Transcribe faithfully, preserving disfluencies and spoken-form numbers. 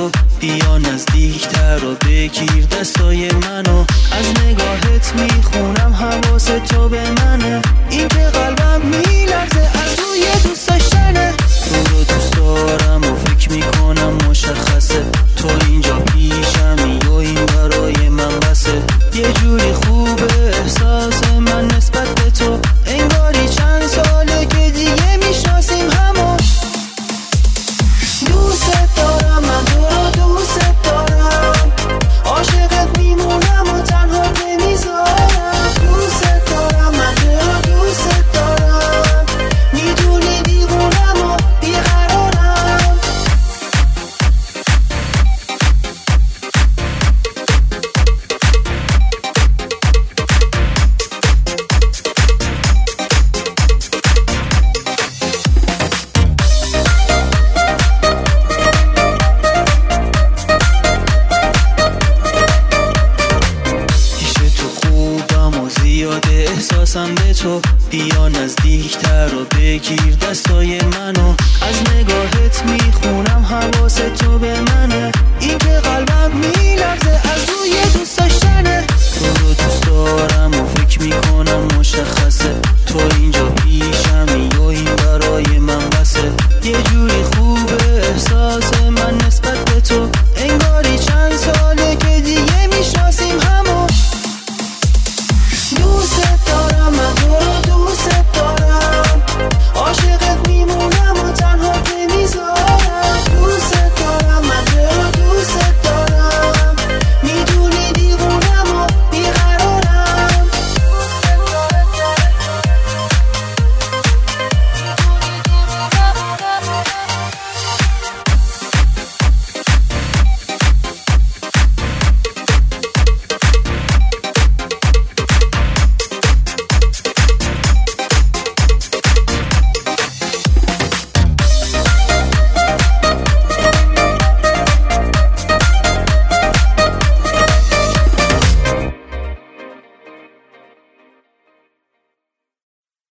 تو، بیا نزدیکتر و بگیر دستای منو. از نگاهت میخونم حواس تو به منه، این که قلبم میلرزه از روی دوست داشتنه. تو رو دوست دارم و فکر میکنم مشخصه، تو اینجا پیشمی و این برای من بسه. یه جوری خوبه احساس من نسبت به تو، انگاری چند ساله که دیگه میشناسیم همو. دوست دارم من تو رو دوست دارم، عاشقت میمونم و تنها نمیذارم. دوست دارم من تو رو دوست دارم، میدونی دیوونم و بیقرارم. احساسم به تو، بیا نزدیکتر و بگیر دستای منو. از نگاه